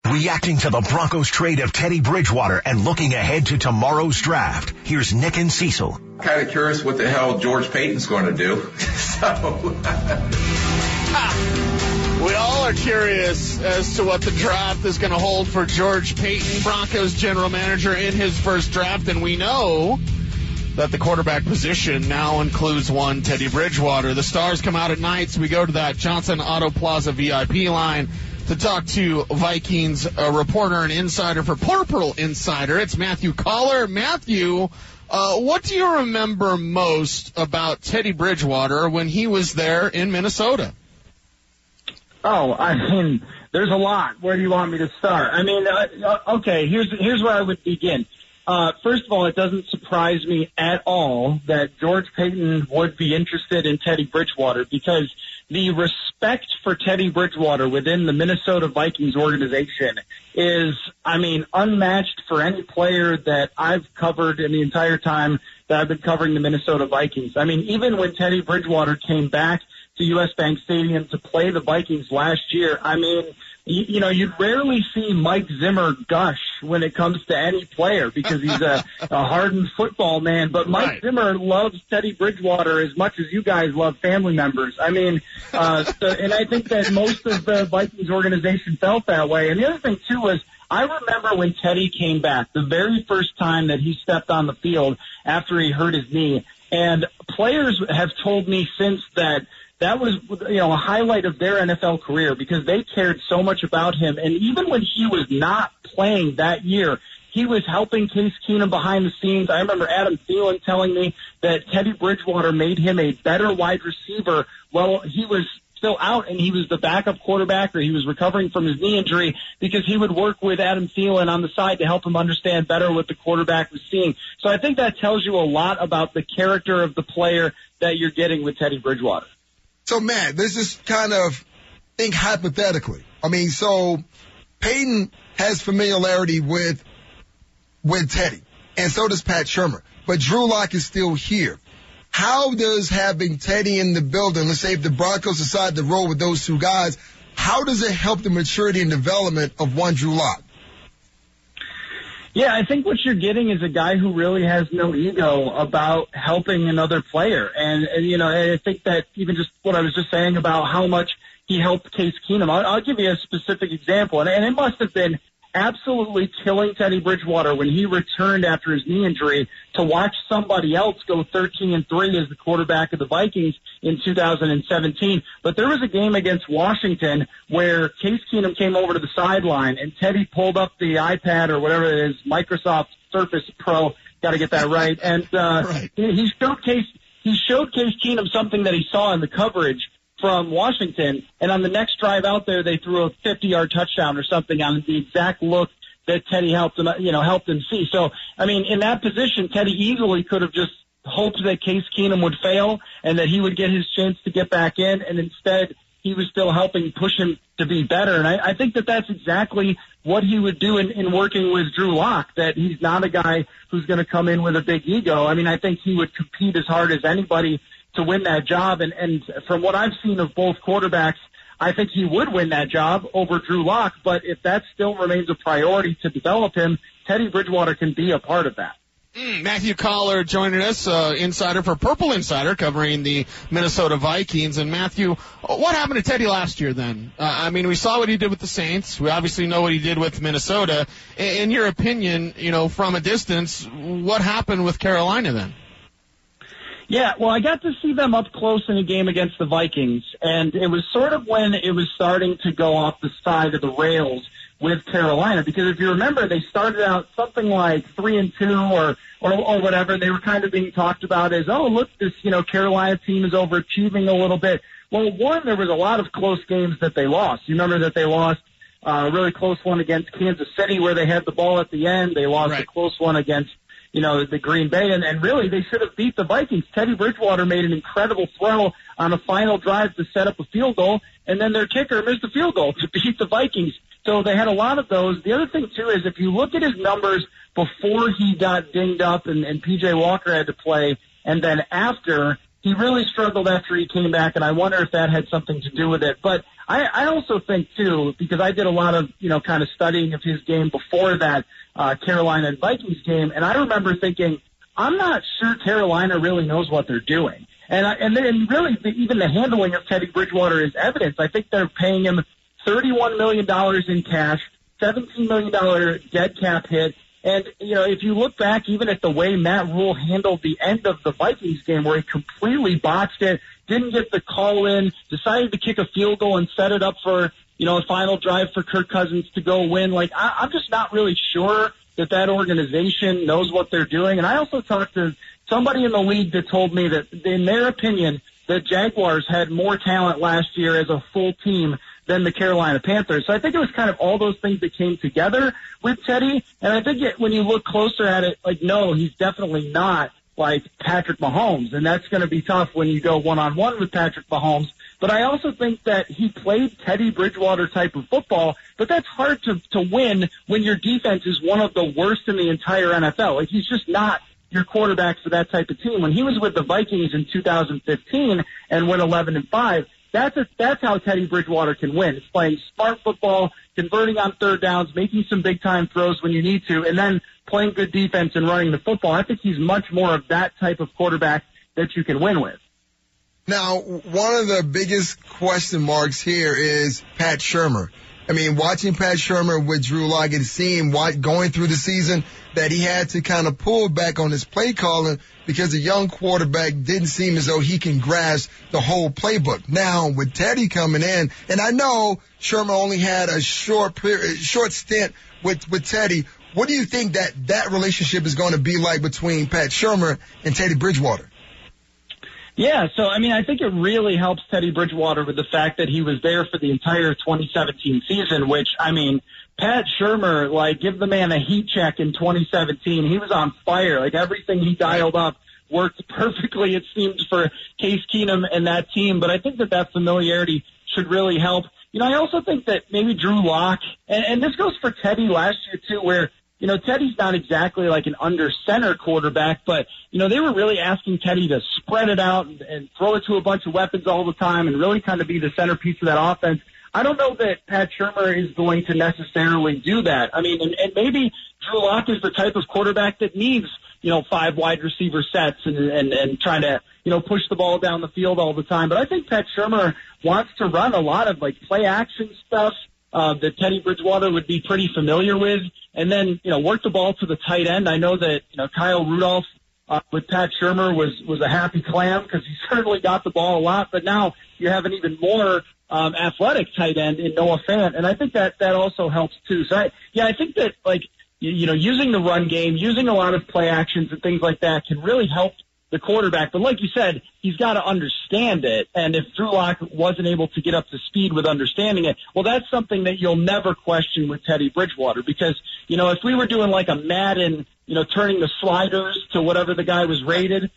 Reacting to the Broncos trade of Teddy Bridgewater and looking ahead to tomorrow's draft, here's Nick and Cecil. Kind of curious what the hell George Paton's going to do. We all are curious as to what the draft is going to hold for George Paton, Broncos general manager, in his first draft. And we know that the quarterback position now includes one Teddy Bridgewater. The stars come out at night, so we go to that Johnson Auto Plaza VIP line to talk to Vikings reporter and insider for Purple Insider. It's Matthew Coller. Matthew, what do you remember most about Teddy Bridgewater when he was there in Minnesota? Oh, I mean, there's a lot. Where do you want me to start? I mean, okay, here's where I would begin. First of all, it doesn't surprise me at all that George Paton would be interested in Teddy Bridgewater, because the respect for Teddy Bridgewater within the Minnesota Vikings organization is, I mean, unmatched for any player that I've covered in the entire time that I've been covering the Minnesota Vikings. I mean, even when Teddy Bridgewater came back to US Bank Stadium to play the Vikings last year, I mean, you know, you'd rarely see Mike Zimmer gush when it comes to any player because he's a hardened football man. But Mike Zimmer loves Teddy Bridgewater as much as you guys love family members. I mean, and I think that most of the Vikings organization felt that way. And the other thing, too, was I remember when Teddy came back, the very first time that he stepped on the field after he hurt his knee. And players have told me since that was, you know, a highlight of their NFL career because they cared so much about him. And even when he was not playing that year, he was helping Case Keenum behind the scenes. I remember Adam Thielen telling me that Teddy Bridgewater made him a better wide receiver while he was still out and he was the backup quarterback or he was recovering from his knee injury because he would work with Adam Thielen on the side to help him understand better what the quarterback was seeing. So I think that tells you a lot about the character of the player that you're getting with Teddy Bridgewater. So, Matt, let's just kind of think hypothetically. I mean, so Paton has familiarity with Teddy, and so does Pat Shurmur. But Drew Lock is still here. How does having Teddy in the building, let's say if the Broncos decide to roll with those two guys, how does it help the maturity and development of one Drew Lock? Yeah, I think what you're getting is a guy who really has no ego about helping another player. And you know, I think that even just what I was just saying about how much he helped Case Keenum, I'll give you a specific example. And it must have been absolutely killing Teddy Bridgewater when he returned after his knee injury to watch somebody else go 13-3 as the quarterback of the Vikings in 2017. But there was a game against Washington where Case Keenum came over to the sideline and Teddy pulled up the iPad or whatever it is, Microsoft Surface Pro, got to get that right. And he showed Case Keenum something that he saw in the coverage from Washington, and on the next drive out there, they threw a 50-yard touchdown or something on the exact look that Teddy helped him see. So, I mean, in that position, Teddy easily could have just hoped that Case Keenum would fail and that he would get his chance to get back in, and instead he was still helping push him to be better. And I think that that's exactly what he would do in working with Drew Lock, that he's not a guy who's going to come in with a big ego. I mean, I think he would compete as hard as anybody to win that job. And from what I've seen of both quarterbacks, I think he would win that job over Drew Lock. But if that still remains a priority to develop him, Teddy Bridgewater can be a part of that. Matthew Coller joining us, insider for Purple Insider, covering the Minnesota Vikings. And Matthew, what happened to Teddy last year then? I mean, we saw what he did with the Saints. We obviously know what he did with Minnesota. In your opinion, you know, from a distance, what happened with Carolina then? Yeah, well, I got to see them up close in a game against the Vikings, and it was sort of when it was starting to go off the side of the rails with Carolina, because if you remember, they started out something like 3-2 or whatever. They were kind of being talked about as, oh, look, this, you know, Carolina team is overachieving a little bit. Well, one, there was a lot of close games that they lost. You remember that they lost a really close one against Kansas City where they had the ball at the end. They lost a close one against, you know, the Green Bay, and really they should have beat the Vikings. Teddy Bridgewater made an incredible throw on a final drive to set up a field goal, and then their kicker missed the field goal to beat the Vikings. So they had a lot of those. The other thing, too, is if you look at his numbers before he got dinged up and P.J. Walker had to play, and then after, he really struggled after he came back, and I wonder if that had something to do with it. But I also think, too, because I did a lot of, kind of studying of his game before that Carolina and Vikings game, and I remember thinking, I'm not sure Carolina really knows what they're doing. And then really even the handling of Teddy Bridgewater is evidence. I think they're paying him $31 million in cash, $17 million dead cap hit. And, if you look back even at the way Matt Rule handled the end of the Vikings game where he completely botched it, didn't get the call in, decided to kick a field goal and set it up for, a final drive for Kirk Cousins to go win. Like, I'm just not really sure that organization knows what they're doing. And I also talked to somebody in the league that told me that, in their opinion, the Jaguars had more talent last year as a full team than the Carolina Panthers. So I think it was kind of all those things that came together with Teddy. And I think when you look closer at it, no, he's definitely not like Patrick Mahomes. And that's going to be tough when you go one-on-one with Patrick Mahomes. But I also think that he played Teddy Bridgewater type of football, but that's hard to win when your defense is one of the worst in the entire NFL. Like, he's just not your quarterback for that type of team. When he was with the Vikings in 2015 and went 11-5, that's how Teddy Bridgewater can win. It's playing smart football, converting on third downs, making some big-time throws when you need to, and then playing good defense and running the football. I think he's much more of that type of quarterback that you can win with. Now, one of the biggest question marks here is Pat Shurmur. I mean, watching Pat Shurmur with Drew Lock, it seemed going through the season that he had to kind of pull back on his play calling because the young quarterback didn't seem as though he can grasp the whole playbook. Now, with Teddy coming in, and I know Shurmur only had a short stint with Teddy, what do you think that relationship is going to be like between Pat Shurmur and Teddy Bridgewater? Yeah, so, I think it really helps Teddy Bridgewater with the fact that he was there for the entire 2017 season, which, Pat Shurmur, give the man a heat check in 2017. He was on fire. Everything he dialed up worked perfectly, it seemed, for Case Keenum and that team. But I think that familiarity should really help. I also think that maybe Drew Lock, and this goes for Teddy last year, too, where Teddy's not exactly like an under-center quarterback, but, they were really asking Teddy to spread it out and throw it to a bunch of weapons all the time and really kind of be the centerpiece of that offense. I don't know that Pat Shurmur is going to necessarily do that. And maybe Drew Lock is the type of quarterback that needs, 5 wide receiver sets and trying to, push the ball down the field all the time. But I think Pat Shurmur wants to run a lot of, play action stuff that Teddy Bridgewater would be pretty familiar with, and then, work the ball to the tight end. I know that, Kyle Rudolph with Pat Shurmur was a happy clam because he certainly got the ball a lot, but now you have an even more athletic tight end in Noah Fant, and I think that also helps too. So I think that using the run game, using a lot of play actions and things like that can really help the quarterback. But like you said, he's got to understand it. And if Drew Lock wasn't able to get up to speed with understanding it, well, that's something that you'll never question with Teddy Bridgewater. Because, if we were doing like a Madden, turning the sliders to whatever the guy was rated,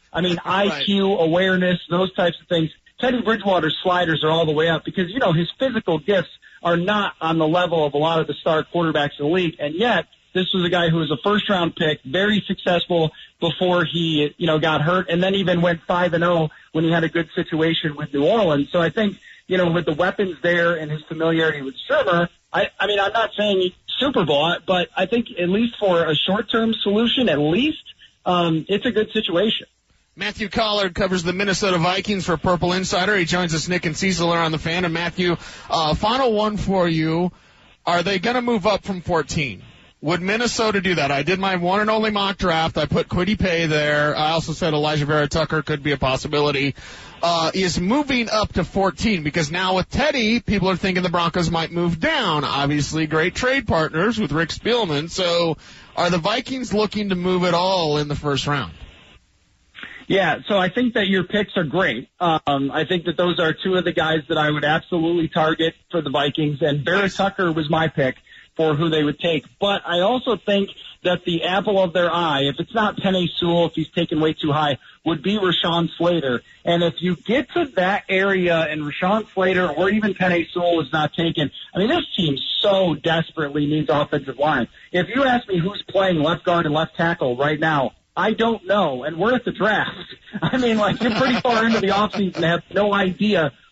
IQ, awareness, those types of things, Teddy Bridgewater's sliders are all the way up because, his physical gifts are not on the level of a lot of the star quarterbacks in the league. And yet, this was a guy who was a first-round pick, very successful before he, got hurt, and then even went 5-0 when he had a good situation with New Orleans. So I think, with the weapons there and his familiarity with Shurmur, I'm not saying Super Bowl, but I think at least for a short-term solution, at least, it's a good situation. Matthew Collard covers the Minnesota Vikings for Purple Insider. He joins us, Nick and Cecil, are on the Fan. And Matthew, final one for you. Are they going to move up from 14? Would Minnesota do that? I did my one and only mock draft. I put Kwity Paye there. I also said Elijah Vera Tucker could be a possibility. Is moving up to 14 because now with Teddy, people are thinking the Broncos might move down. Obviously, great trade partners with Rick Spielman. So are the Vikings looking to move at all in the first round? Yeah, so I think that your picks are great. I think that those are two of the guys that I would absolutely target for the Vikings, and Vera Tucker was my pick for who they would take. But I also think that the apple of their eye, if it's not Penei Sewell, if he's taken way too high, would be Rashawn Slater. And if you get to that area and Rashawn Slater or even Penei Sewell is not taken, this team so desperately needs offensive line. If you ask me who's playing left guard and left tackle right now, I don't know, and we're at the draft. You're pretty far into the offseason and have no idea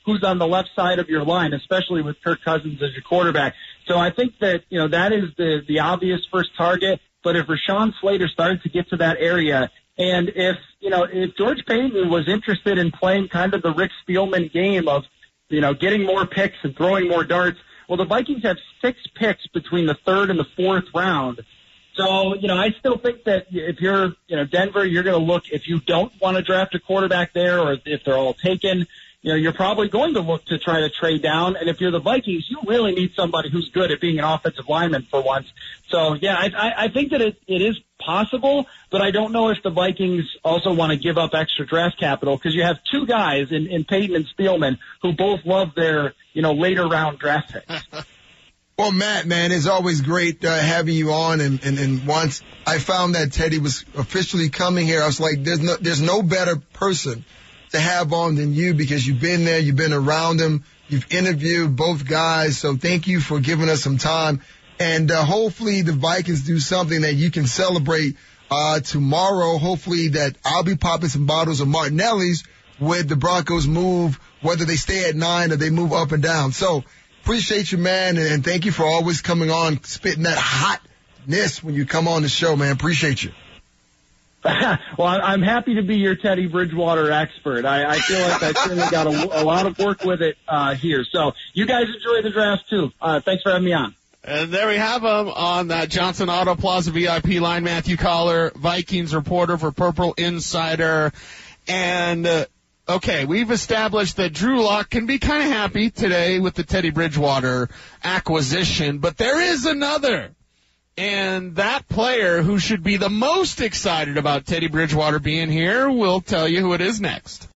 who's on the left side of your line, especially with Kirk Cousins as your quarterback. So I think that, that is the obvious first target. But if Rashawn Slater started to get to that area, and if George Paton was interested in playing kind of the Rick Spielman game of, getting more picks and throwing more darts, well, the Vikings have 6 picks between the 3rd and the 4th round. So, I still think that if you're, Denver, you're going to look, if you don't want to draft a quarterback there, or if they're all taken, you're probably going to look to try to trade down. And if you're the Vikings, you really need somebody who's good at being an offensive lineman for once. So, yeah, I think that it is possible, but I don't know if the Vikings also want to give up extra draft capital, because you have 2 guys in Peyton and Spielman who both love their, later round draft picks. Well, Matt, man, it's always great having you on. And once I found that Teddy was officially coming here, I was like, there's no better person to have on than you, because you've been there, you've been around him, you've interviewed both guys. So thank you for giving us some time. And hopefully the Vikings do something that you can celebrate tomorrow. Hopefully that I'll be popping some bottles of Martinelli's with the Broncos move, whether they stay at 9 or they move up and down. So appreciate you, man, and thank you for always coming on, spitting that hotness when you come on the show, man. Appreciate you. Well, I'm happy to be your Teddy Bridgewater expert. I feel like I certainly got a lot of work with it here. So you guys enjoy the draft, too. Thanks for having me on. And there we have him on that Johnson Auto Plaza VIP line, Matthew Collar, Vikings reporter for Purple Insider. And okay, we've established that Drew Lock can be kind of happy today with the Teddy Bridgewater acquisition, but there is another. And that player who should be the most excited about Teddy Bridgewater being here will tell you who it is next.